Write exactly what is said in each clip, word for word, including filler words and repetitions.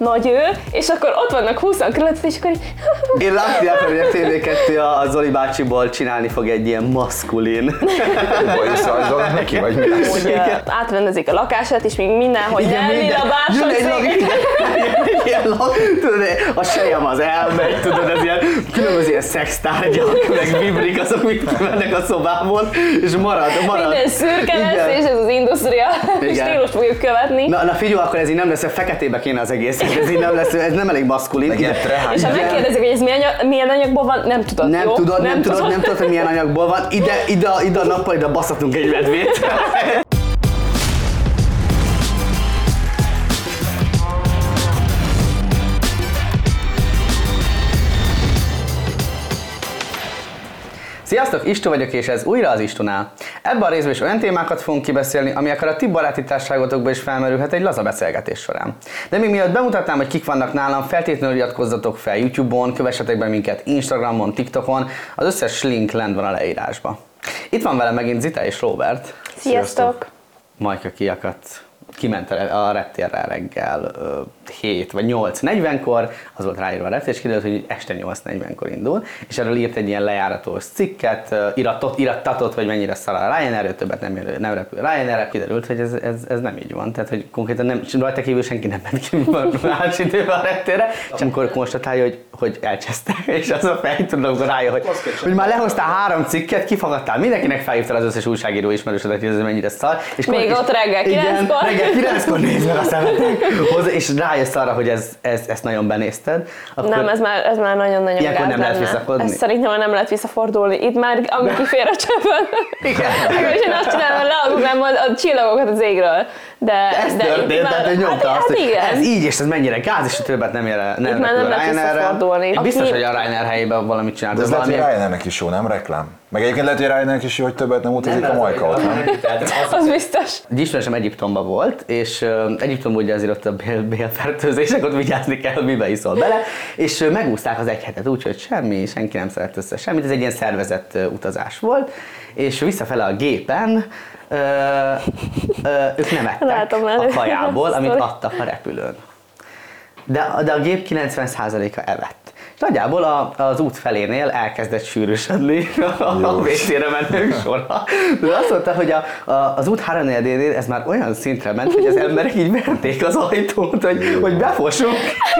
nagy ő, és akkor ott vannak húszan körülötted, és akkor így... Én látni akarom, hogy a té vé kettő a Zoli bácsiból csinálni fog egy ilyen maszkulin. Vagy rajzolnak neki, vagy mi lesz? Hogy átrendezik a lakását, és még mindenhogy elvira bársonyzik. Tudod, a sejem az elmegy, tudod, ez ilyen különböző ilyen szextárgyak, meg vibrik azok, mit mennek a szobából, és marad, marad. Minden szürke lesz, és ez az industria stílust fogjuk követni. Na, na figyelj, akkor ez így nem lesz, feketébe kéne az egész, ez így nem lesz, ez nem elég maszkulin. És ha megkérdezik, hogy ez milyen, milyen anyagból van, nem tudod, nem jó? Tudod, nem, nem tudod, nem tudod, hogy milyen anyagból van. Ide, ide, ide a nappalira baszhatunk egy medvét. Sziasztok, Istó vagyok, és ez újra az Istónál. Ebben a részben is olyan témákat fogunk kibeszélni, ami akár a ti baráti társaságotokban is felmerülhet egy laza beszélgetés során. De még mielőtt bemutatnám, hogy kik vannak nálam, feltétlenül iratkozzatok fel YouTube-on, kövessetek be minket Instagramon, TikTokon, az összes link lent van a leírásban. Itt van velem megint Zita és Robert. Sziasztok! Majka kiakadt. Kiment a reptérre reggel hét vagy nyolc negyvenkor, az volt ráírva a reptér, és kiderült, hogy este nyolc negyvenkor indul, és erről írt egy ilyen lejáratos cikket, iratot, irattatot, hogy mennyire szar a Ryanair, többet nem, nem repül Ryanair, kiderült, hogy ez, ez, ez nem így van, tehát hogy konkrétan nem, rajta kívül senki nem ment ki más időben a reptérre, és amikor konstatálja, hogy, hogy elcseszte, és az a fej, tudod, amikor rájön, hogy, hogy már lehoztál három cikket, kifogadtál, mindenkinek felhívtál az összes újságíró ismerősödet, hogy ez mennyire szar. És még és, ott reggel kilenckor. Reggel kilenckor nézd meg a szemetek, és rájössz arra, hogy ez, ez, ezt nagyon benézted. Akkor nem, ez már, ez már nagyon-nagyon gáz ilyenkor nem lenne. lehet visszafordulni? Ezt szerintem már nem lehet visszafordulni. Itt már ami kifér a csöpön. Igen. És én azt csinálom, hogy lealugnám a csillagokat az égről. De, ez de történt, tehát hogy nyomta hát, azt, hogy hát ez így, és ez mennyire gáz, és többet nem ér, nem repül a Ryanairre. Biztos, hogy a Ryanair helyében valamit csinált. De ez lehet, hogy Ryanairnek is jó, nem reklám? Meg egyébként lehet, hogy Ryanairnek is jó, hogy többet nem utazik a Majka ott, nem? Az biztos. Egy ismerősöm Egyiptomban volt, és uh, Egyiptomban ugye azért ott a bél, bélfertőzések, ott vigyázni kell, mibe iszol bele, és uh, megúszták az egy hetet úgy, hogy semmi, senki nem szeret össze semmit, ez egy ilyen szervezett uh, utazás volt, és visszafele a gépen uh, uh, ők nem ettek a kajából, amit adtak a repülőn. De, de a gép kilencven százaléka evett. Nagyjából a, az út felénél elkezdett sűrűsödni a vé cére menők sora. De azt mondta, hogy a, a, az út háromnegyedénél ez már olyan szintre ment, hogy az emberek így verték az ajtót, hogy, hogy befossunk.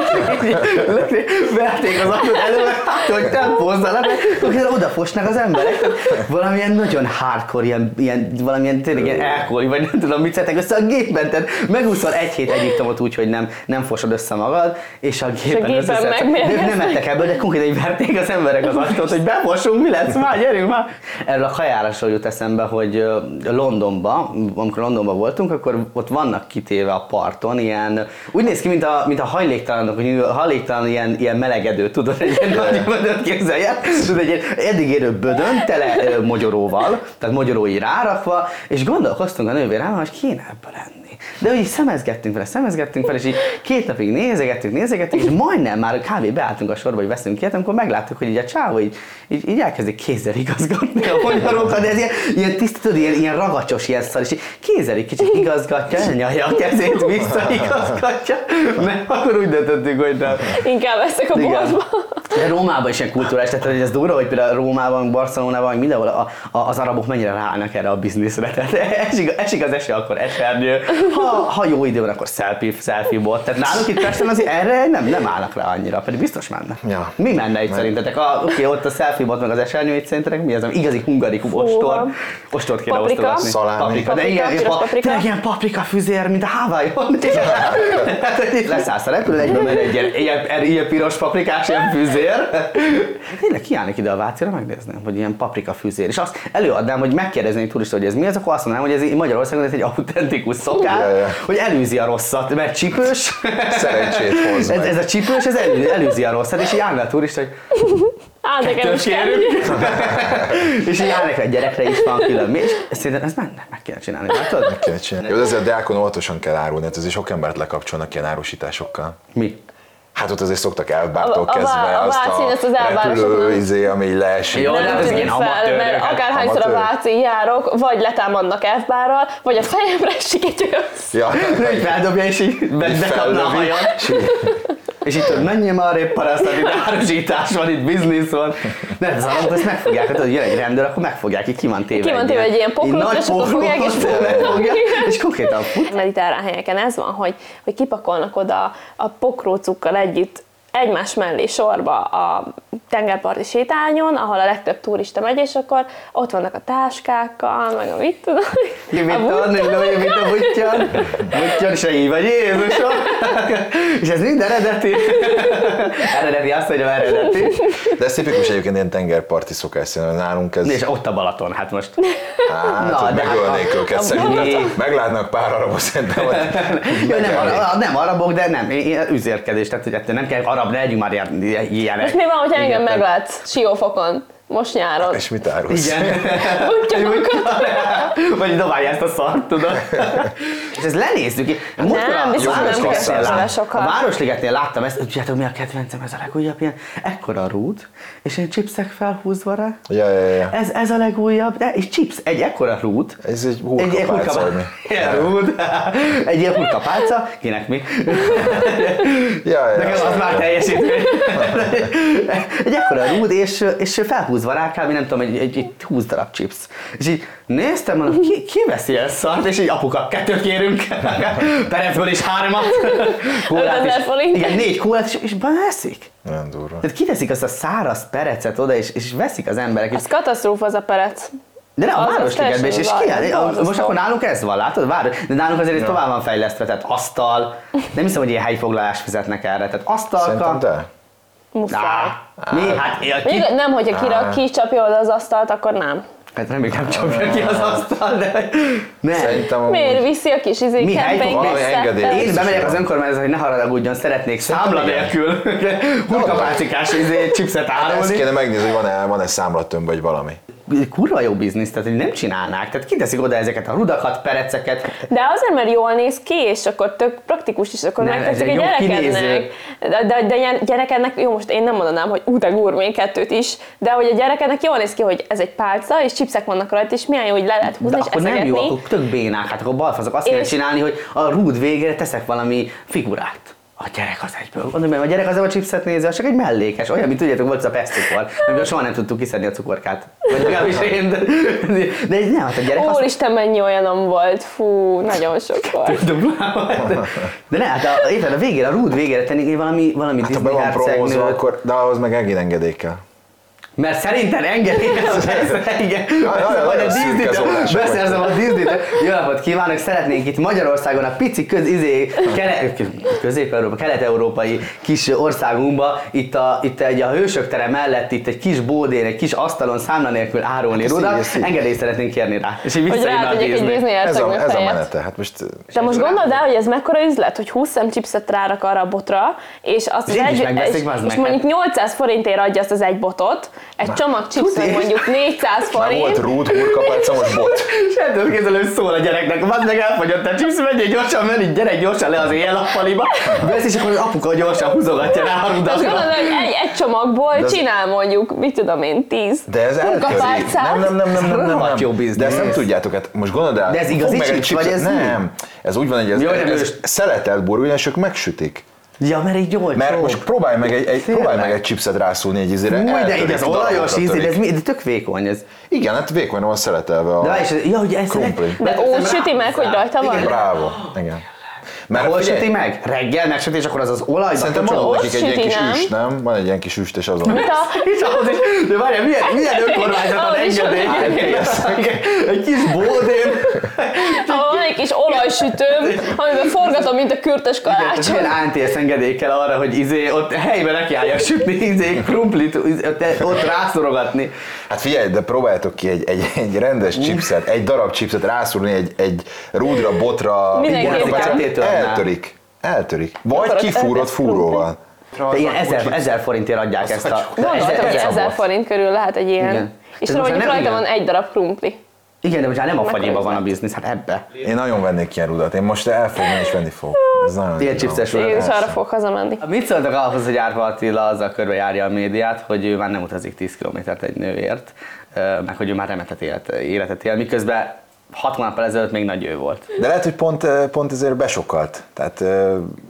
Verték az ajtót előre, hát, hogy tempózzanak, hogy odafosnak az emberek. Valamilyen nagyon hardcore, ilyen, ilyen, valamilyen tényleg ilyen elkóli, vagy nem tudom mit szedtek össze a gépben. Tehát megúszol egy hét Egyiptomot úgy, hogy nem, nem fosod össze magad, és a gépen, és a gépen nem ettek ebből, de konkrétan így verték az emberek az ajtót, hogy befossunk, mi lesz már, gyerünk már. Erről a kajárásról jut eszembe, hogy Londonban, amikor Londonban voltunk, akkor ott vannak kitéve a parton ilyen, úgy néz ki, mint a, mint a hajléktalanok, hogy a hajléktalan ilyen, ilyen melegedő, tudod, egy ilyen nagy bödönt képzelje, tudod, egy ilyen eddig érő bödön, tele mogyoróval, tehát mogyorói rárakva, és gondolkoztunk a nővérem, hogy kéne ebből lenni. De úgy szemezgettünk vele, szemezgettünk vele, és így két napig nézegettünk, nézegettünk, és majdnem már kb. Beálltunk a sorba, hogy veszünk ilyet, amikor megláttuk, hogy így a csávó így, így, így elkezdik kézzel igazgatni a magyarokat, de ez ilyen, ilyen tisztítod, ilyen, ilyen ragacsos ilyen szar, és így kézzel egy kicsit igazgatja, elnyalja a kezét, visszaigazgatja, mert akkor úgy döntöttünk, hogy nem. Inkább veszek a boltba. De Rómában is ilyen kultúrás, tehát hogy ez durva, hogy például Rómában, Barcelonában, mindenhol a, a, az arabok mennyire ráállnak erre a bizniszre. Tehát esik, esik az eső, akkor esernyő, ha, ha jó idő van, akkor selfie, selfie bot. Tehát nálunk itt Pesten azért erre nem, nem állnak rá annyira, pedig biztos menne. Ja. Mi menne itt szerintetek? Oké, okay, ott a selfie bot meg az esernyő, itt szerintetek mi az, igazi hungarikum ostor? Ostort kéne osztogatni. Paprika. De ilyen, ilyen, paprika. ilyen paprika füzér, mint a Hawaii-on. Leszállsz a repülőn, egyben megy egy ilyen, ilyen, ilyen piros paprikás ilyen füzér. Tényleg kiállnék ide a Vácira, megnézném, hogy ilyen paprika fűzér. És azt előadnám, hogy megkérdezni egy turista, hogy ez mi, az, akkor azt mondanám, hogy ez Magyarországon ez egy autentikus szokás, ja, ja. hogy előzi a rosszat, mert csípős. Szerencsét hoz ez, ez a csípős, ez elő, előzi a rosszat, és így állna a turista, hogy kettős kérünk. És így állnak egy gyerekre is van külön. És szerintem ez menne, meg kéne csinálni, látod? Meg kéne csinálni. Jó, de ezzel a diákon óvatosan kell árulni, hát azért sok embert lekapcsolnak ilyen árusításokkal. Mi? Hát ott azért szoktak elbártól kezdve a, a, a azt a, a repülő izé, ami így leesik. Jó, nem ez tűnik fel, mert akárhányszor a Váci járok, vagy letámadnak F-bárral, vagy a fejemre esik egy ősz. Ja. Így feldobja, és így bekapna a hajat. És itt tudod, menjél már arrébb parasztát, itt árusítás van, itt biznisz van. Nem, az alapok ezt megfogják, hát jön egy rendőr, akkor megfogják, így ki van téve. Ki van téve egy ilyen poklot, és akkor fogják, és megfogják, és konkrétan fut. Mediterrán helyeken ez van, hogy, hogy kipakolnak oda a pokrócukkal együtt egymás mellé sorba a tengerparti sétányon, ahol a legtöbb turista megy, és akkor ott vannak a táskákkal, meg a mit tudom. Ki mit tudod, mint a butyan, butyan, és így vagy Jézusom. És ez mind eredeti. Eredeti, azt mondjam, eredeti. De ez tipikus egyébként ilyen tengerparti szokás, szerintem nálunk ez... És ott a Balaton, hát most. Hát, Na, hogy de megölnék hát a- őket a- szerintem. Meglátnak pár arabot szerintem, hogy Jó, nem, ara- nem arabok, de nem, ilyen üzérkedés, tehát hogy ettől nem kell arab, ne legyünk már ilyen, ilyenek. Most mi van, hogyha engem Igen, meglátsz Siófokon, most nyáron? És mit árulsz? Igen. Butyanokat. Vagy dobálja ezt a szart, tudod? És ezt lenéztük. Múltkor Nem, a biztos nem Városligetnél kell lát- vele sokat. A Városligetnél láttam ezt, tudjátok mi a kedvencem, ez a legújabb ilyen, ekkora rút, és ilyen chipsek felhúzva rá. Ja, ja, ja. Ez, ez a legújabb, de, és chips, egy ekkora rút. Ez egy Egy ilyen hurkapálca, vagy mi? Ilyen rút. Egy ilyen hurkapálca, kinek mi? Ja, ja, Nekem ja. az már teljesítmény. Egy ekkora rúd, és, és felhúzva rá kb. Nem tudom, egy, egy, egy húsz darab chips. És így néztem, mondom, ki, ki veszi ezt szart, és így apuka, kettőt kérünk, Perecből is hármat, kólát is, ötezer forint. igen, négy kólát, és, és veszik. Nagyon durva. Tehát kiteszik azt a száraz perecet oda, és, és veszik az emberek. Ez katasztrófa az a perec. De nem, a Az- az Városligetben is, és teljesen ki, borzasztó. most akkor nálunk ez van, látod? Város, de nálunk azért ez tovább van fejlesztve, tehát asztal, nem hiszem, hogy ilyen helyfoglalást fizetnek erre, tehát asztalka. Szerintem te? Muszáj. Á, mi? Hát, ki, Mondjuk nem, hogyha kira, ki csapja oda az asztalt, akkor nem. hát remélem csapja ki az asztal, de nem. Szerintem amúgy... Miért viszi a kis izé Mi helyfog- valami engedély. kemping Én bemegyek az önkormányzatba, hogy ne haragudjon, szeretnék számla igen. nélkül hurkapálcikás izé, chipset Ezt árulni. kéne megnézni, hogy van-e, van-e számlatömb vagy valami. Kurva jó biznisz, tehát hogy nem csinálnák. Tehát kiteszik oda ezeket a rudakat, pereceket. De azért, mert jól néz ki, és akkor tök praktikus is, akkor Nem, megtetszik ez egy egy jó gyerekednek. kinéző. De, de, de ilyen gyerekednek, jó, most én nem mondanám, hogy ú, de gurmé kettőt is, de hogy a gyerekednek jól néz ki, hogy ez egy pálca, és chipsek vannak rajta, és milyen jó, hogy le lehet húzni, De és akkor nem jó, eszegetni. akkor tök bénák, hát akkor balfazok. Azt kéne És- csinálni, hogy a rúd végére teszek valami figurát. A gyerek az egyből. Mondom, mert a gyerek az nem a chipset nézi, az csak egy mellékes. Olyan, mint tudjátok, volt az a peszcukor, amiből soha nem tudtuk kiszedni a cukorkát. Vagy legalábbis én, de, de nem, hát a gyerek azt... Úristen, mennyi olyanom volt, fú, nagyon sok volt. De, de ne, hát a, éppen a végére, a rúd végére tenni valami, valami Hát ha be Disney van promózva, hercegnőt. akkor, de ahhoz meg egén engedély kell. Mert szerinted engedélyez ez, igen. nagyon Vagy a szürke Disney-t, zónások beszerzem a Disney-t. Jó napot kívánok, szeretnénk itt Magyarországon a pici köz, izé, kele, közép-európa, kelet-európai kis országunkba, itt, a, itt egy a Hősök tere mellett, itt egy kis bódén, egy kis asztalon számla nélkül árulni Hát ezt így, rudat, ezt így. engedélyt szeretnénk kérni rá. És így Hogy visszajön a rátegyek egy Disney. Disney Ez a, hercegnő ez a fejet. menete. Hát most... De most gondold el, hogy ez mekkora üzlet, hogy húsz szem chipset rárak arra a botra, és azt És az így is egy, megveszik, és, bazd és meg, mondjuk nyolcszáz forintért adja azt az egy botot, egy csomag chipset tuti. mondjuk négyszáz Már volt forint, rúd, hurkapálca, most bot. És nem tudom képzelni, hogy szól a gyereknek, van meg elfogyott a chips, menjél gyorsan, menj, gyerek gyorsan le az éjjel-nappaliba, vesz, és akkor az apuka gyorsan húzogatja rá a most rudat. gondolod, hogy egy, egy csomagból De az- csinál mondjuk, mit tudom én, tíz De ez eltöri. hurkapálcát. Nem, nem, nem, nem, nem, nem, Rohadt jó nem. biznisz. De ezt nem tudjátok, hát most gondold el. De ez fogd igazi meg egy chips, vagy chipset- ez mi? Nem, ez úgy van, hogy ez, Jó, nem ez ős. szeletelt burgonya, és ők megsütik. Ja, mert így olcsó. Mert most próbálj meg egy, egy, próbálj meg Tényleg? egy chipset rászúrni egy izére. Új, de eltörik, így az olajos darabokra íz, de törik. ez mi, de tök vékony ez. Igen, hát vékony van szeletelve a De és, ja, hogy ez krumpli. De úgy süti meg, hogy rajta van? Bravo, igen. Mert hol figyelj, süti meg? Reggel megsüti, és akkor az az olajba Szerintem tocsog. van Ott nekik egy ilyen süti, kis nem? üst, nem? Van egy ilyen kis üst, és azon. Mint a, És ahhoz is, de várjál, milyen, milyen önkormányzat ad Ahhoz is van engedélyt? Egy kis bódén. ahol van egy kis olajsütőm, amiben forgatom, mint a kürtös Tehát kalácson. milyen á en té es engedély kell arra, hogy izé, ott helyben nekiálljak sütni, izé, krumplit, ott, ott rászorogatni. Hát figyelj, de próbáljátok ki egy, egy, egy rendes chipset, egy darab chipset rászúrni egy, egy rúdra, botra, Mindenképpen. hurkapálcára, Kettétől eltörik. Eltörik. Vagy Akkor az- kifúrott ez fúróval. De ilyen ezer, ezer forintért adják ezt a... Gondoltam, hogy ezer- ezer forint körül lehet egy ilyen. Igen. És Ez most mondjuk már nem rajta igen. van egy darab krumpli. Igen, de most már nem a Mekkora fagyiba van a üzlet. biznisz, hát ebbe. Én nagyon vennék ilyen rudat. Én most el fogom és venni fog. Ez nagyon Ilyen jó. chipses Én rudat. is arra fogok hazamenni. Mit szóltak ahhoz, hogy Árpa Attila azzal körbejárja a médiát, hogy ő már nem utazik tíz kilométert egy nőért, meg hogy ő már remetett élet, életet él, miközben hat hónappal ezelőtt még nagy ő volt. De lehet, hogy pont, pont ezért besokkalt. Tehát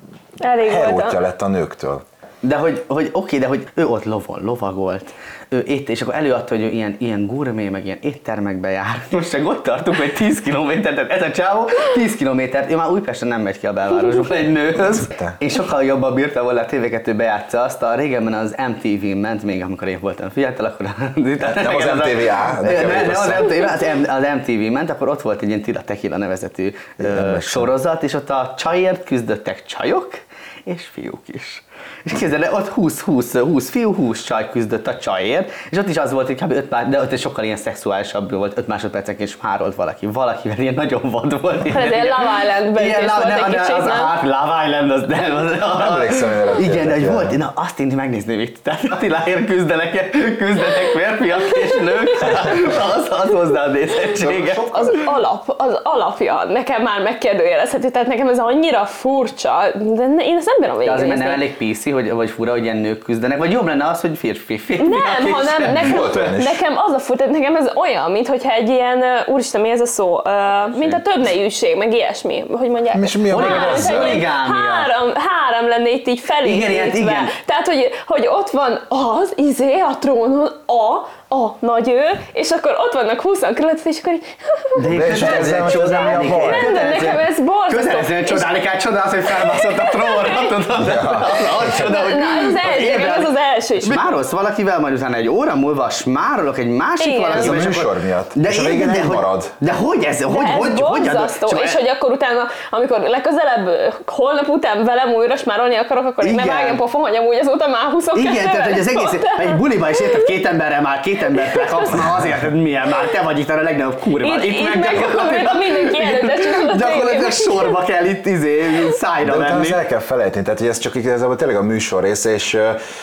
Elég volt herótja a... lett a nőktől. De hogy, hogy oké, de hogy ő ott lovon, lovagolt, ő itt, és akkor előadta, hogy ő ilyen, ilyen gurmé, meg ilyen éttermekbe jár. Most csak ott tartunk, hogy tíz kilométer, tehát ez a csávó tíz kilométert, ő már Újpesten nem megy ki a belvárosból egy nőhöz. Én sokkal jobban bírta volna a té vé kettő bejátsza azt, a régebben az em té vén ment, még amikor én voltam fiatal, akkor... Nem az em té vé á, nem, nem az em té vé, az, az em té vén ment, akkor ott volt egy ilyen Tila Tequila nevezetű ö, sorozat, és ott a csajért küzdöttek csajok, és fiúk is. És képzeld, ott húsz, húsz, húsz fiú, húsz csaj küzdött a csajért, és ott is az volt, hogy kb. öt de ott sokkal ilyen szexuálisabb volt, öt másodpercek, és hárolt valaki. Valakivel ilyen nagyon vad volt. Ez ilyen Love Island-ben is volt egy kicsit, az, nem? Hát Love Island, az nem. Az, Emlékszem, én erre igen, hogy tényleg. volt, na azt én megnézném itt. Tehát Attiláért küzdenek, küzdenek férfiak és nők, az, az hozzá a nézettséget. Az alap, az alapja nekem már megkérdőjelezhető, tehát nekem ez annyira furcsa, de ne, én ezt nem bírom De azért, mert nem végignézni. elég pé cé, hogy, vagy fura, hogy ilyen nők küzdenek, vagy jobb lenne az, hogy férfi, férfi. Nem, hanem nekem, Volt olyan is. nekem az a fut, tehát nekem ez olyan, mintha egy ilyen, uh, úristen, mi ez a szó, uh, mint a többnejűség, meg ilyesmi, hogy mondják. És mi a Három, magyar az? egy- Poligámia. három, három lenne itt így Igen, igen, felépítve. igen. Tehát, hogy, hogy ott van az, izé, a trónon, a, a nagy ő, és akkor ott vannak húszan körülött, és akkor így... De és ezzel most ezzel mi a baj? Nem, de nekem ez borzasztó. Kötelezően csodálni kell, csodálsz, hogy felmászott a trónra, tudod? Az csoda, hogy Na, ez az első, évvel- ez az első is. Smárolsz valakivel, majd utána egy óra múlva smárolok egy másik Igen. valakivel. Ez a és akkor- műsor miatt. De És a én- végén de egy hogy- marad. De hogy ez? Hogy, De ez hogy, hogy, borzasztó, csak- és hogy akkor utána, amikor legközelebb holnap után velem újra smárolni akarok, akkor én nem Igen. vágjam pofon, hogy amúgy azóta már huszonkettő. Igen, tehát hogy az egész, egy buliba is érted két emberrel már két embert lekapsz, na azért, hogy milyen már, te vagy itt a legnagyobb kurva. Itt, itt meg gyakorlatilag- konkrétan mindenki előtt, de csak az a Gyakorlatilag tévé. sorba kell itt izé, szájra De utána menni. ezt el kell felejteni, tehát hogy ez csak igazából tényleg a műsor része, és,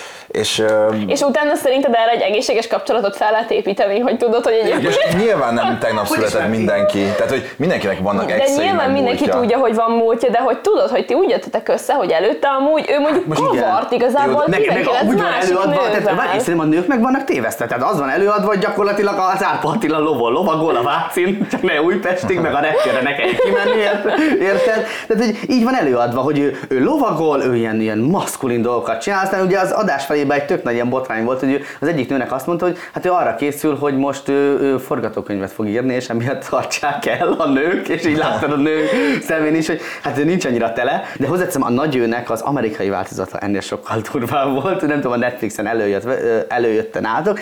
és, És utána szerinted erre egy egészséges kapcsolatot fel lehet építeni, hogy tudod, hogy egyébként... és nyilván nem tegnap Hogy született ismerték? mindenki, tehát hogy mindenkinek vannak De exei, nyilván meg mindenki múltja. tudja, hogy van múltja, de hogy tudod, hogy ti úgy jöttetek össze, hogy előtte amúgy ő mondjuk Most igen. kavart igazából Meg, meg tizenkilenc úgy van másik előadva, tehát nővel. várj, és szerintem a nők meg vannak tévesztve, tehát az van előadva, hogy gyakorlatilag az Árpa Attila lovol, lovagol a Vácin, csak ne Újpestig, meg a repkére ne kell kimenni, érted? érted? Tehát hogy így van előadva, hogy ő, ő lovagol, ő ilyen, ilyen maszkulin dolgokat csinál, aztán ugye az adás felében egy tök nagy ilyen botrány volt, hogy ő, az egyik nőnek azt mondta, hogy hát ő arra készül, hogy most ő, ő forgatókönyvet fog írni, és emiatt tartsák el a nők, és így láttad a nők szemén is, hogy hát ő nincs annyira tele, de hozzáteszem, a nagyőnek az amerikai változata ennél sokkal durvább volt, nem tudom, a Netflixen előjött, előjötten álltok,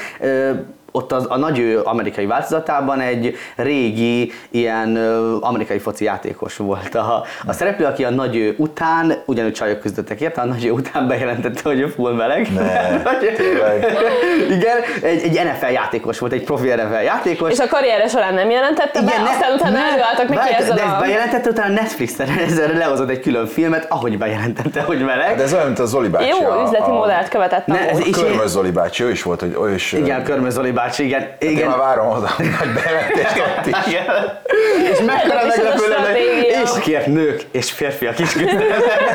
ott az, a nagy ő amerikai változatában egy régi ilyen ö, amerikai foci játékos volt a, a szereplő, aki a nagy ő után, ugyanúgy csajok küzdöttek érte, a nagy ő után bejelentette, hogy ő full meleg. Ne, tényleg. Igen, egy, egy en ef el játékos volt, egy profi en ef el játékos. És a karrierje során nem jelentette be, ne- aztán utána ne- előálltak neki várj, ezzel de ezt a... bejelentette, utána Netflixen ezzel lehozott egy külön filmet, ahogy bejelentette, hogy meleg. De ez olyan, mint a Zoli bácsi. Jó a, üzleti a, modellt követett Ne, ez amúgy. is- Körmös Zoli bácsi, ő is volt, hogy ő is... Igen, Körmös Zoli bácsi, igen. Én igen. már várom oda, hogy bejelentést ott is. Igen. És mekkora Ez is az a meglepő lenne, stratégia. és kért nők és férfiak is küzdenek.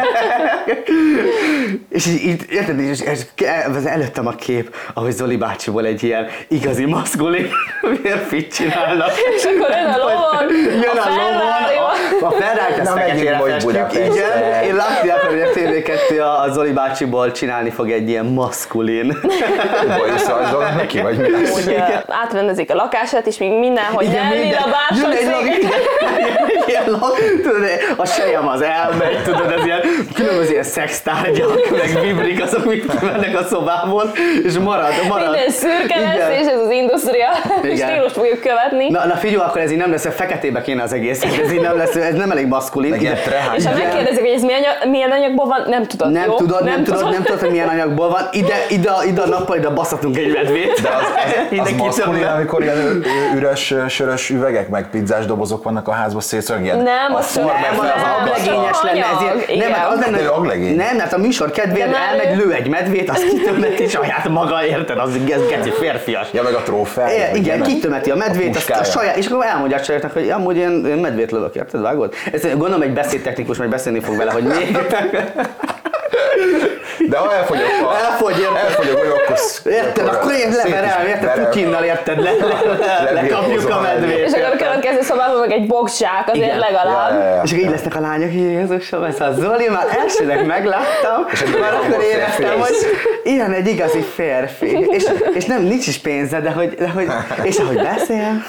És így, így érted, és és ez előttem a kép, ahogy Zoli bácsiból egy ilyen igazi maszkulin férfit csinálnak. És akkor jön a lovon, Jön a a Ferrari, lovon, a, a Ferrari, ezt Na, feketére megint vagy festjük. Budapest. Igen, én látni akarom, hogy a té vé kettő a, a Zoli bácsiból csinálni fog egy ilyen maszkulin. Baj, szajzolnak neki, vagy mi lesz? hogy uh, átrendezik a lakását, és még mindenhogy Igen, minden- jön elvilabásod egy lag- szépen. ilyen lag- tudod, a sejem az elmegy, tudod, ez ilyen különböző ilyen szextárgyak, meg vibrik azok, mik kimennek a szobából, és marad, marad. Minden szürke lesz, Igen. és ez az industria Igen. stílust fogjuk követni. Na, na figyelj, akkor ez így nem lesz, feketébe kéne az egész, ez így nem lesz, ez nem elég maszkulin. Meg ilyen trehán. És ha Igen. megkérdezik, hogy ez milyen, anyag, milyen anyagból van, nem tudod, Nem jó? tudod, nem, tudod, nem tudod, hogy milyen anyagból van. Ide, ide, ide a nappal, ide baszhatunk egy medvét. De az, Ide az, az maszkulin, kitömle. amikor ilyen ö- ö- üres sörös üvegek, meg pizzás dobozok vannak a házba szétszög, ilyen Nem, a az forma Nem, az, fel az van aglegényes akasztva. lenne, ez ilyen, Igen. nem, hát az lenne, De ő aglegény. nem, hát a műsor kedvéért De már elmegy, ő- lő egy medvét, azt kitömleti saját maga, érted? Az ez geci férfias. Ja, meg a trófeája. É, vagy igen, ilyenek. kitömeti a medvét, azt a puskája. saját, és akkor elmondja a sajátnak, hogy amúgy én, én medvét lövök, érted, vágod? Ezt gondolom egy beszédtechnikus majd beszélni fog vele, hogy még. De ha elfogyok, ha Elfogy, érted? elfogyok, hogy akkor... Érted, akkor én leverem, érted, Putyinnal, érted, le, le, le, lekapjuk a medvét. És akkor a következő szobában meg egy boxzsák azért Igen. legalább. Ja, ja, ja. És akkor így lesznek a lányok, Jézusom, ez a Zoli, már elsőnek megláttam, és már akkor éreztem, hogy ilyen egy igazi férfi. És, és nem, nincs is pénze, de hogy, de hogy és ahogy beszél.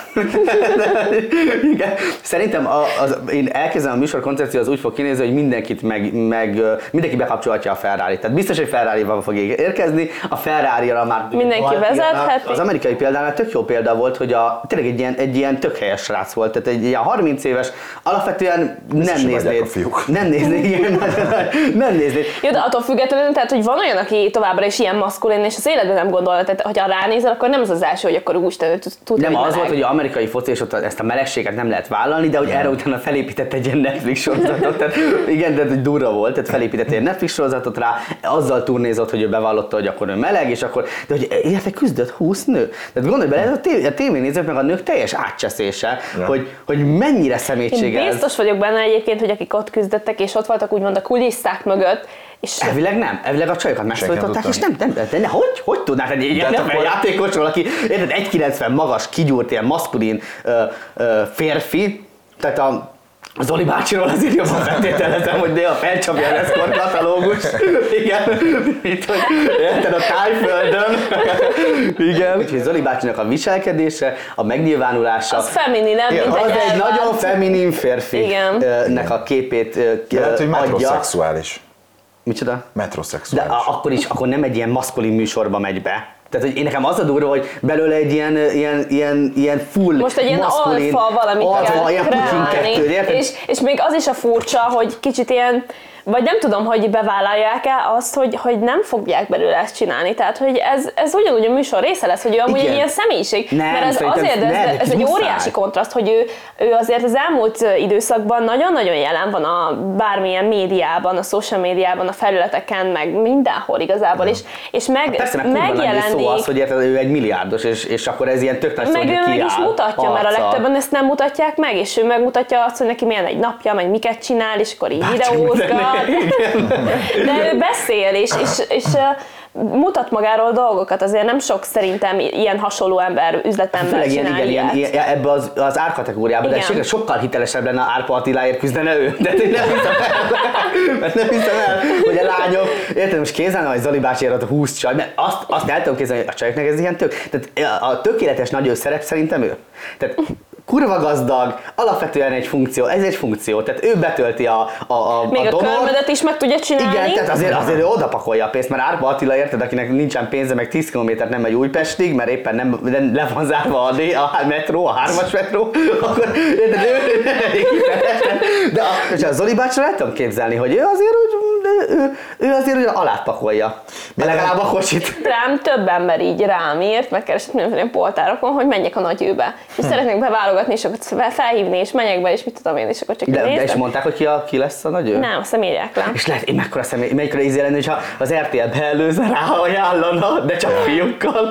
Igen. Szerintem a, az, én elkezdem a műsor koncepció az úgy fog kinézni, hogy mindenkit meg, meg mindenki bekapcsolhatja a Ferrari-t. Tehát biztos, hogy Ferrari-val fog érkezni, a Ferrari-ra már... Mindenki vezetheti. Az amerikai példánál tök jó példa volt, hogy a, tényleg egy ilyen, egy ilyen tök helyes srác volt, tehát egy ilyen harminc éves, alapvetően nem néznéd. Nem néznéd, igen, nem néznéd. Jó, de attól függetlenül, tehát, hogy van olyan, aki továbbra is ilyen maszkulin, és az életben nem gondol, tehát, hogyha ránézel, akkor nem az az első, hogy akkor úgy tud, Nem, hogy az meleg. volt, hogy az amerikai foci, és ott ezt a melegséget nem lehet vállalni, de hogy erre utána felépített egy ilyen Netflix sorozatot, tehát igen, de hogy durva volt, tehát felépített egy Netflix sorozatot rá, azzal turnézott, hogy ő bevallotta, hogy akkor ő meleg, és akkor, de hogy érte küzdött húsz nő. Tehát gondolj bele, ez a, tév, a tévénézők meg a nők teljes átcseszése, ja. hogy, hogy mennyire szemétség Én ez. biztos vagyok benne egyébként, hogy akik ott küzdöttek, és ott voltak úgymond a kulisszák mögött, és Elvileg nem, elvileg a csajokat megszólították, és nem, nem, de ne, hogy, hogy tudnák egy ilyen nem akkor... játékosról, aki érted, egy kilencven magas, kigyúrt, ilyen maszkulin ö, ö, férfi, tehát a Zoli bácsiról azért jobban feltételezem, hogy néha felcsapja az eszkort katalógus. Igen, itt, hogy érted a Tájföldön. Igen. Úgyhogy Zoli bácsinak a viselkedése, a megnyilvánulása. az femininem, mint Az egy egy elvált. nagyon feminin férfinek a képét De lehet, hogy adja. metroszexuális. Micsoda? De Metroszexuális. a- akkor is, akkor nem egy ilyen maszkulin műsorba megy be. Tehát, hogy én nekem az a durva, hogy belőle egy ilyen, ilyen, ilyen, ilyen full Most egy ilyen maszkulin, alfa valamit alfa, kell ilyen Putyin kettő, kreálni, érted? és, és még az is a furcsa, hogy kicsit ilyen, vagy nem tudom, hogy bevállalják-e azt, hogy, hogy nem fogják belőle ezt csinálni. Tehát, hogy ez, ez ugyanúgy a műsor része lesz, hogy ő amúgy Igen. egy ilyen személyiség. Nem, mert ez szerintem azért, ez, nem, ez egy muszáj. óriási kontraszt, hogy ő, ő azért az elmúlt időszakban nagyon-nagyon jelen van a bármilyen médiában, a social médiában, a felületeken, meg mindenhol igazából is. És meg, Persze, meg kurva nagy szó az, hogy érted, ő egy milliárdos, és, és akkor ez ilyen tök nagy szó, meg hogy ő meg is kiáll mutatja, mert a arccal. legtöbben ezt nem mutatják meg, és ő megmutatja azt, hogy neki milyen egy napja, meg miket csinál, és akkor így videózgat. De ő beszél, és, és, és uh, mutat magáról dolgokat, azért nem sok szerintem ilyen hasonló ember, üzletember Főleg ilyen, csinál igen, ilyen, ilyet. ilyen, ebbe az, az árkategóriában, de Igen. sokkal hitelesebb lenne Árpa Attiláért küzdene ő. De én nem hiszem el, mert nem hiszem el, hogy a lányok, érted, most kézzelne, hogy Zoli bácsi a húsz csaj, mert azt, azt el tudom képzelni, hogy a csajoknak ez ilyen tök. Tehát a tökéletes nagy szerep szerintem ő. Tehát kurva gazdag, alapvetően egy funkció, ez egy funkció, tehát ő betölti a, a, a Még a a, donort. körmödet is meg tudja csinálni. Igen, tehát azért, azért ő oda pakolja a pénzt, mert Árpa Attila, érted, akinek nincsen pénze, meg tíz kilométert nem megy Újpestig, mert éppen nem, nem le van zárva a, a metró, a hármas metró, akkor érted, ő, de a, a Zoli bácsira el tudom képzelni, hogy ő azért úgy, ő, ő, ő azért úgy alá pakolja. De legalább a kocsit. Rám több ember így rám írt, megkeresett mindenféle poltárokon, hogy menjek a nagyőbe. És szeretnék beválogatni, és akkor felhívni, és menjek be, és mit tudom én, és akkor csak De, de néztem. és mondták, hogy ki, a, ki lesz a nagy ő? Nem, azt írják le. És lehet, én mekkora személy, mekkora ízé lenne, hogyha az er té el beelőzze rá ajánlana, de csak fiúkkal.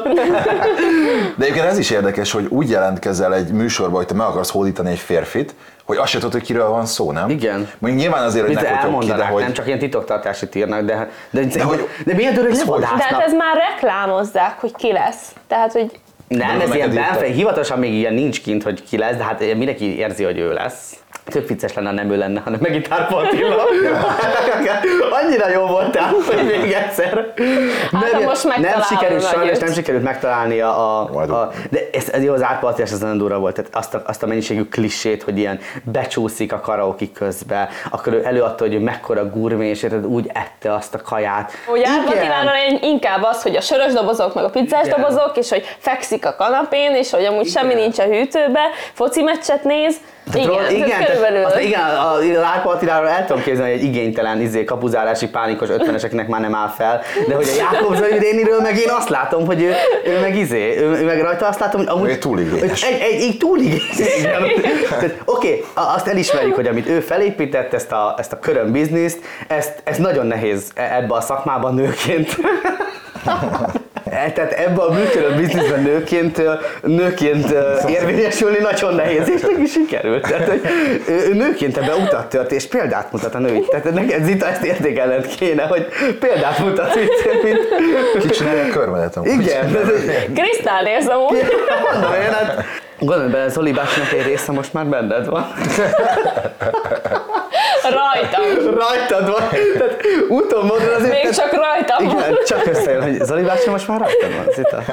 De egyébként ez is érdekes, hogy úgy jelentkezel egy műsorba, hogy te meg akarsz hódítani egy férfit, hogy azt se tudod, hogy kiről van szó, nem? Igen. Mondjuk nyilván azért, hogy Bizony ne fogyok ki, de elmondanák, hogy... nem csak ilyen titoktartásit írnak, de, de, de, de, hogy- de miért örök hogy- De levadásznak? hát ez már reklámozzák, hogy ki lesz. Tehát, hogy Nem, De ez ilyen neked írtak. benfej, hivatalosan még ilyen nincs kint, hogy ki lesz, de hát mindenki érzi, hogy ő lesz. Tök vicces lenne, ha nem ő lenne, hanem megint Árpa Attila. Annyira jó voltál, hogy még egyszer. Hát, ha most nem megtalálom sikerült, vagy sajnos őt. nem sikerült megtalálni a... a, Majd a de ez, ez jó, az Árpa Attila, ez nagyon durva volt. Tehát azt a, azt a mennyiségű klisét, hogy ilyen becsúszik a karaoke közbe, akkor ő előadta, hogy ő mekkora gurmé, és érted, úgy ette azt a kaját. Ugye Árpa Igen. Attiláról én inkább az, hogy a sörös dobozok, meg a pizzás Igen. dobozok, és hogy fekszik a kanapén, és hogy amúgy semmi nincs a hűtőbe, foci meccset néz. Igen, Ról- igen, tehát tehát körülbelül. azt, igen, az Árpa Attiláról el tudom képzelni, hogy egy igénytelen izé, kapuzárási pánikos ötveneseknek már nem áll fel, de hogy a Jákob Zoli Réniről meg én azt látom, hogy ő, ő meg izé, ő, ő meg rajta azt látom, hogy amúgy... Ő túligényes. Egy, egy, egy túligényes. Oké, okay, azt elismerjük, hogy amit ő felépített, ezt a, ezt a köröm bizniszt, ezt, ezt nagyon nehéz ebbe a szakmában nőként. Tehát ebben a működő bizniszben nőként, nőként érvényesülni nagyon nehéz, és neki sikerült. Tehát, hogy ő nőként ebben utat tört, és példát mutat a női. Tehát neked Zita ezt értékelned kéne, hogy példát mutat, mint... Kicsinálja a körmenetem. Igen. Krisztál érzem úgy. Mondom én, hát gondolj bele, Zoli bácsinak egy része most már benned van. Rajtam. Rajtad van. Tehát úton módon azért... Még csak rajtam van. Igen, csak összejön, hogy Zoli bácsi most már rajtad van, Zita.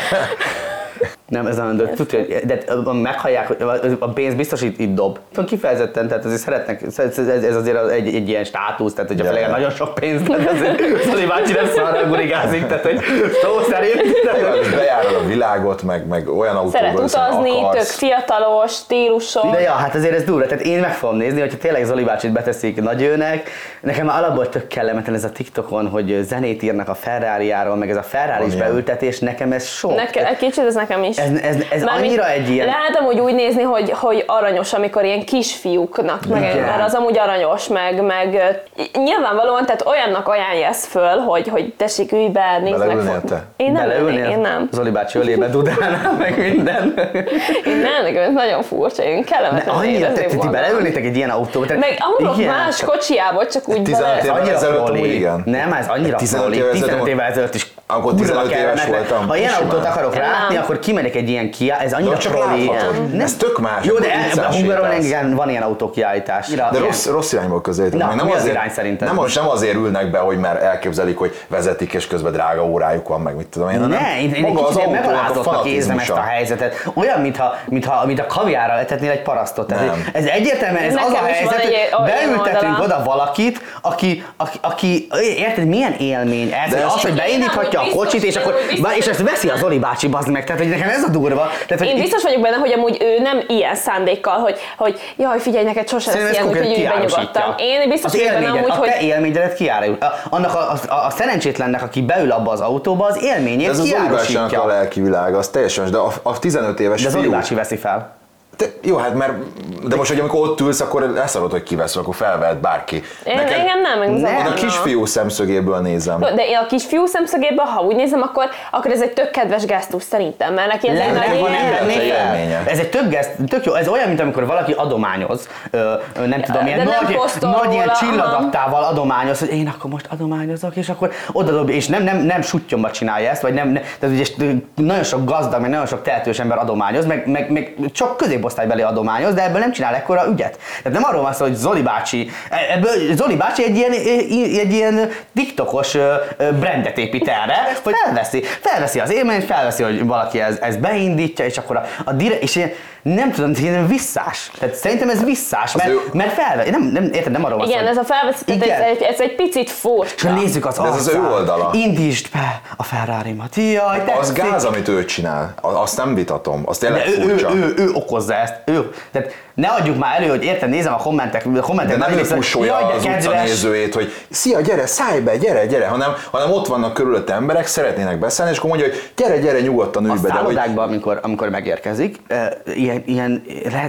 Nem, ez nem, de tudja, hogy de meghallják, hogy a pénz biztos itt, itt dob. Kifejezetten, tehát azért szeretnek, ez, ez azért egy, egy ilyen státusz, tehát hogyha felé nagyon sok pénz lett, azért Zoli bácsi nem szarra gurigázik, tehát hogy szó szerint. Bejárod a világot, meg, meg olyan autóból szeret utazni, tök fiatalos, stílusos. De ja, hát azért ez durva, tehát én meg fogom nézni, hogyha tényleg Zoli bácsit beteszik nagyőnek. Nekem már alapból tök kellemetlen ez a TikTokon, hogy zenét írnak a Ferrariáról, meg ez a Ferrari-s beültetés, nekem ez sok. Nekem, egy kicsit ez nekem is. Ez, ez, ez annyira egy ilyen... Lehet amúgy úgy nézni, hogy, hogy aranyos, amikor ilyen kisfiúknak, meg, mert az amúgy aranyos, meg, meg nyilvánvalóan, tehát olyannak ajánlja ezt föl, hogy, hogy tessék, ülj be, nézd meg. Beleülnél te? Én nem ülnék, én nem. Zoli bácsi ölébe dudálnál, meg minden. Én nem, nekem ez nagyon furcsa, én kellemetlen annyira, te, ti beleülnétek egy ilyen autóba. Meg amúgy más kocsiába, csak úgy tizenöt évvel ezelőtt amúgy igen. Nem, ez annyira tizenöt évvel ezelőtt is akkor tizenöt éves voltam. Ha ilyen autót akarok látni, akkor kimegyek egy ilyen Kia, ez annyira proli. Ez tök más. Jó, de a Hungaroringen van ilyen autókiállítás. De rossz, rossz irányból közelítek. Na, nem mi az azért, irány szerinted? Nem, most nem azért ülnek be, hogy már elképzelik, hogy vezetik, és közben drága órájuk van, meg mit tudom én. Ne, én, én egy kicsit megalázottnak érzem ezt a helyzetet. Olyan, mintha, mintha, mintha kaviárra etetnél egy parasztot. Tehát, ez egyértelműen ez az a helyzet, hogy beültetünk oda valakit, aki, aki, aki, érted, milyen élmény ez, de az, hogy beindíthatja a kocsit, és akkor és ezt veszi a Zoli bácsi, bazd meg, tehát hogy nekem ez a durva. Tehát, én hogy biztos vagyok benne, hogy amúgy ő nem ilyen szándékkal, hogy, hogy jaj, figyelj, neked sose lesz ilyen, úgyhogy ülj be nyugodtan. Én biztos vagyok benne amúgy, a hogy... A te élményedet kiárul. Annak a, a, a szerencsétlennek, aki beül abba az autóba, az élményét ez kiárusítja. Ez az a lelki világ, az teljesen, de a, a tizenöt éves de fiú... De Zoli bácsi veszi fel. Te, jó, hát mert, de most, hogy amikor ott ülsz, akkor leszarod, hogy kivesz, akkor felvehet bárki. Én, Neked, engem nem, engem nem. Én a kisfiú szemszögéből nézem. De én a kisfiú szemszögéből, ha úgy nézem, akkor, akkor ez egy tök kedves gesztus szerintem, mert neki ez Le, egy van élménye. Ez egy tök, geszt, tök jó, ez olyan, mint amikor valaki adományoz, ö, nem tudom, ilyen nagy, nagy ilyen csillagattával adományoz, hogy én akkor most adományozok, és akkor odadob, és nem, nem, nem sutyomba csinálja ezt, vagy nem, nem tehát ugye nagyon sok gazdag, meg nagyon sok tehetős ember adományoz, meg, meg, meg csak középosztálybeli adományoz, de ebből nem csinál ekkora ügyet. Tehát nem arról van szó, hogy Zoli bácsi, ebből Zoli bácsi egy ilyen, egy ilyen TikTokos brandet épít erre, hogy felveszi, felveszi az élményt, felveszi, hogy valaki ez, ez beindítja, és akkor a, a dire, és ilyen, nem tudom, ilyen visszás. Tehát szerintem ez visszás, mert, ő... mert felveszi, nem, nem, érted, nem arról van szó. Igen, ez a felveszi, ez egy, ez egy picit furcsa. És nézzük az arcát. Ez az ő oldala. Indítsd be a Ferrari-mat. Jaj, az gáz, amit ő csinál, azt nem vitatom, azt tényleg ő, furcsa. Ő, ő, ő okozza ezt, ő. Tehát ne adjuk már elő, hogy érted, nézem a kommentek, a kommentek de nem ő pusolja az utcanézőjét, hogy szia, gyere, szállj be, gyere, gyere, hanem, hanem ott vannak körülötte emberek, szeretnének beszélni, és akkor mondja, hogy gyere, gyere, nyugodtan ülj be. A szállodákban, hogy... amikor, amikor megérkezik, ilyen, ilyen lehet,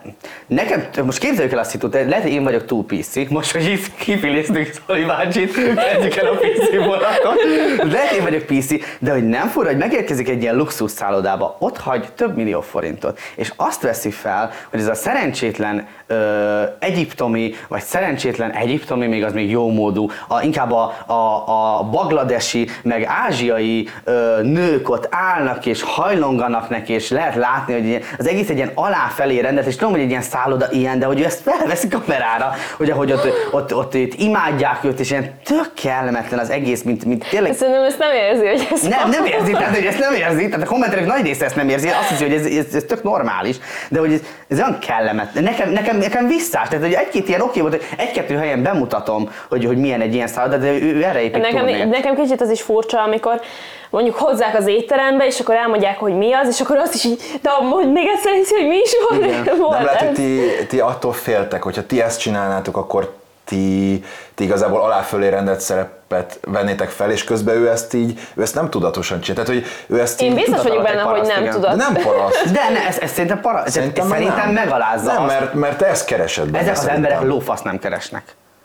nekem, most képzeljük el azt hitot, lehet, hogy én vagyok túl piszi, most, hogy itt kifilisztük Zoli bácsit, kezdjük el a piszi vonatot, lehet, én vagyok piszi, de hogy nem fura, hogy megérkezik egy ilyen luxus szállodába, ott hagy több millió forintot, és azt veszi fel, hogy ez a szerencsétlen ö, egyiptomi, vagy szerencsétlen egyiptomi, még az még jó módú, a, inkább a, a, a bangladesi, meg ázsiai ö, nők ott állnak és hajlonganak neki, és lehet látni, hogy az egész egy ilyen aláfelé rendet, és tudom, hogy egy ilyen szálloda ilyen, de hogy ő ezt felveszi kamerára, hogy ahogy ott, ott, ott, ott imádják őt, és ilyen tök kellemetlen az egész, mint, mint tényleg... Szerintem ezt nem érzi, hogy ez Nem, nem érzi, tehát hogy ezt nem érzi, tehát a kommenterek nagy része ezt nem érzi, azt hiszi, hogy ez, ez, ez tök normális, de hogy ez, ez olyan kellemetlen, nekem, nekem, nekem visszás, tehát hogy egy-két ilyen oké volt, hogy egy-kettő helyen bemutatom, hogy, hogy milyen egy ilyen szálloda, de ő, ő erre épít nekem, nekem kicsit az is furcsa, amikor mondjuk hozzák az étterembe, és akkor elmondják, hogy mi az, és akkor azt is így, de hogy még egyszer hiszi, hogy mi is volt. Nem lehet, hogy ti, ti attól féltek, hogyha ti ezt csinálnátok, akkor ti, ti igazából aláfölé rendelt szerepet vennétek fel, és közben ő ezt így, ő ezt nem tudatosan csinál. Tehát, hogy ő ezt Én biztos vagyok benne, hogy nem tudod. De nem paraszt. De ne, ez, ez szerintem paraszt. Szerintem, szerintem megalázza. Nem, mert, mert te ezt keresed benne. Ezek az emberek lófasz nem keresnek.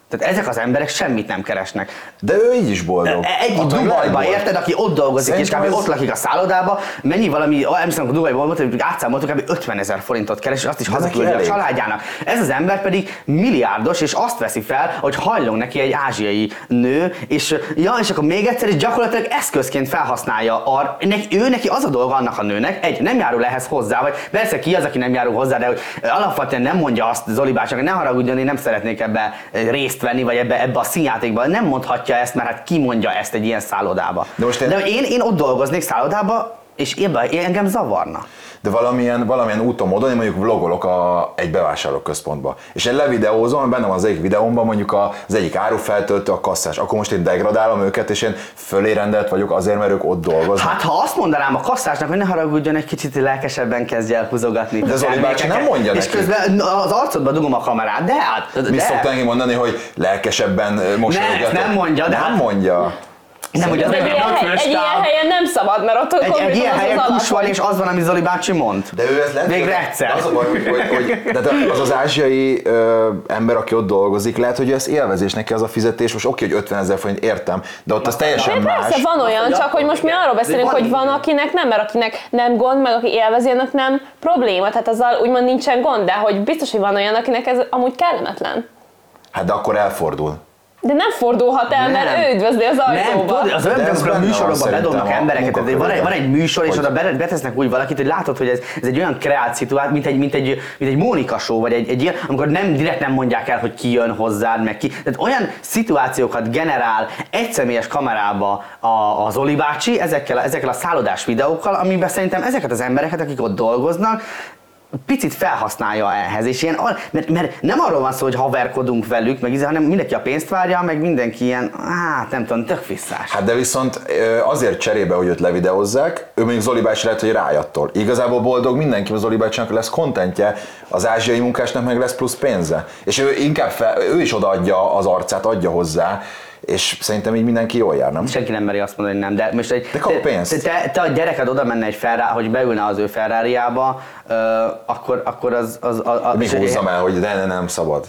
Tehát ezek az emberek semmit nem keresnek. De ő így is boldog. Egy Dubajba, érted, aki ott dolgozik, Szerintem és kb. Ez... ott lakik a szállodába, mennyi valami, emlékszem, hogy Dubajban volt, hogy átszámoltuk, kb. ötvenezer forintot keres, és azt is hazaküldi a családjának. Ez az ember pedig milliárdos, és azt veszi fel, hogy hajlong neki egy ázsiai nő, és ja, és akkor még egyszer, és gyakorlatilag eszközként felhasználja arra, neki, ő neki az a dolga annak a nőnek, egy, nem járul ehhez hozzá, vagy persze ki az, aki nem járul hozzá, de hogy alapvetően nem mondja azt Zoli bácsinak, ne haragudjon, én nem szeretnék ebbe részt venni, vagy ebbe, ebbe a színjátékban, nem mondhatja ezt, mert hát ki mondja ezt egy ilyen szállodába. De, most én... de én, én ott dolgoznék szállodába, és ebben engem zavarna. De valamilyen, valamilyen úton, módon én mondjuk vlogolok a, egy bevásárlóközpontba. És én levideózom, bennem az egyik videómban mondjuk az egyik árufeltöltő, a kasszás. Akkor most én degradálom őket, és én fölé rendelt vagyok azért, mert ők ott dolgoznak. Hát ha azt mondanám a kasszásnak, hogy ne haragudjon, egy kicsit lelkesebben kezdj el húzogatni. De Zoli bácsi nem mondja és neki. És közben az arcodba dugom a kamerát, de hát... Mi szoktam neki mondani, hogy lelkesebben mosolyogjatok? Ne, nem mondja, de nem hát... mondja. Nem, hogy az egy, ilyen hely, egy ilyen helyen nem szabad, mert ott egy, egy ilyen helyen kus van, és az van, ami Zoli bácsi mond. De ő ez lehet, végre egyszer. Az a baj, hogy, hogy, hogy de az az ázsiai ö, ember, aki ott dolgozik, lehet, hogy ez élvezés neki az a fizetés, most oké, hogy ötvenezer forint, értem, de ott az teljesen más. Persze van olyan, csak hogy most mi arról beszélünk, hogy van akinek nem, mert akinek nem gond, meg aki élvezi, annak nem probléma, tehát azzal úgymond nincsen gond, de hogy biztos, hogy van olyan, akinek ez amúgy kellemetlen. Hát de akkor elfordul. De nem fordulhat el, nem. Mert ő üdvözli az ajtóba. Nem, az olyan, amikor a műsorokban bedobnak embereket, van egy, van egy műsor, és oda betesznek úgy valakit, hogy látod, hogy ez, ez egy olyan kreált szituáció, mint egy, mint egy, mint egy Mónika show, vagy egy, egy ilyen, amikor nem direkt nem mondják el, hogy ki jön hozzád, meg ki. Tehát olyan szituációkat generál egyszemélyes kamerába a, az Zoli bácsi ezekkel, ezekkel a szállodás videókkal, amiben szerintem ezeket az embereket, akik ott dolgoznak, picit felhasználja ehhez, és ilyen, mert, mert nem arról van szó, hogy haverkodunk velük, meg íze, hanem mindenki a pénzt várja, meg mindenki ilyen, hát nem tudom, tök visszás. Hát de viszont azért cserébe, hogy őt levideózzák, ő mondjuk Zoli bácsi lehet, hogy rájattól. Igazából boldog mindenki, a Zoli bácsinak lesz kontentje, az ázsiai munkásnak meg lesz plusz pénze. És ő inkább fel, ő is odaadja az arcát, adja hozzá, és szerintem így mindenki jól jár, nem? Senki nem meri azt mondani, hogy nem, de most egy, de kap pénzt. Te, te, te a gyereked oda menne egy Ferrari, hogy beülne az ő Ferrariába, uh, akkor, akkor az... az, az, az mi húzzam el, hogy de ne, nem szabad.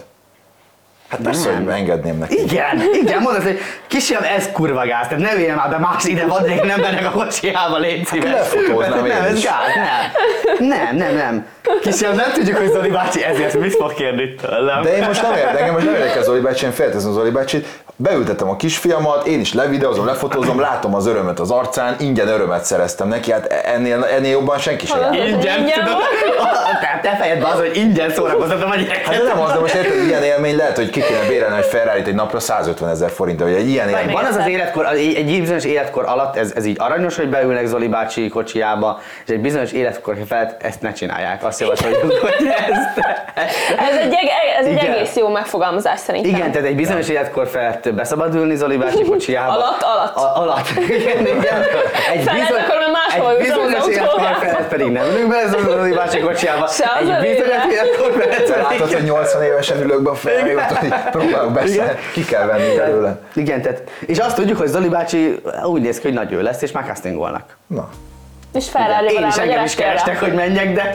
Hát persze, hogy engedném neki. Igen, igen, mondod, hogy kisfiam, ez kurva gáz, tehát ne üljen már be más ide van, de én nem bennek a kocsiába, légy szíves. Hát lefotóznám én nem, ez is. gáz, nem. Nem, nem, nem. Kisfiam, nem tudjuk, hogy Zoli bácsi ezért mit fog kérni tőlem. De én most nem érdekel, engem most nem érdekel Zoli bácsi, én felteszem Zoli bácsit, beültetem a kisfiamat, én is levideózom, lefotózom, látom az örömet az arcán, ingyen örömet szereztem neki, hát ennél, ennél jobban senki sem jár. Ingyen, tudod? Tehát te fejed be az, hogy ingyen szórakoztatom a gyereket. Hát nem az, de most érted, ilyen élmény lehet, hogy ki kéne bérelni egy Ferrarit egy napra százötven ezer forint, vagy egy ilyen élmény. Van az az életkor, egy, egy bizonyos életkor alatt, ez, ez így aranyos, hogy beülnek Zoli bácsi kocsiába, és egy bizonyos életkor felett ezt ne csinálják. Azt javasoljuk, hogy ezt... Ez egy, ez egy egész jó megfogalmazás szerintem. Igen, tehát egy bizonyos életkor felett beszabadulni Zoli bácsi kocsiába. Alatt, alatt. A, alatt. Igen, igen. Egy bizony, akkor máshol egy bizonyos életkor felett pedig nem ülünk bele Zoli bácsi kocsiába. Egy bizonyos életkor felett pedig... Látod, hogy nyolcvan évesen ülök be a Ferrari-ot, hogy próbálok beszélni, ki kell venni belőle. Igen, tehát, és azt tudjuk, hogy Zoli bácsi úgy néz ki, hogy nagy ő lesz, és már castingolnak. Na. És Ferrari-val én is engem is kerestek, hogy menjek, de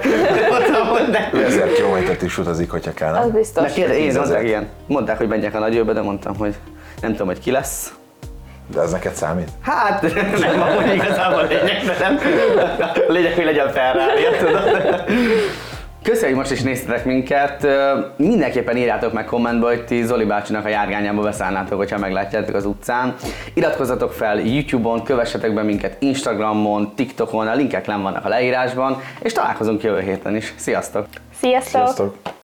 ezer kilométert is utazik, hogyha kell, nem? Az biztos. Kérde, én mondták, igen. Mondták, hogy menjek a nagyőbe, de mondtam, hogy nem tudom, hogy ki lesz. De ez neked számít? Hát, nem amúgy igazából lényeg, de nem. Lényeg, hogy legyen Ferrari, tudod. Köszönjük, most is néztetek minket. Mindenképpen írjátok meg kommentbe, hogy ti Zoli bácsinak a járgányába beszállnátok, hogyha meglátjátok az utcán. Iratkozzatok fel YouTube-on, kövessetek be minket Instagramon, TikTokon, a linkek lenn vannak a leírásban, és találkozunk jövő héten is. Sziasztok! Sziasztok! Sziasztok.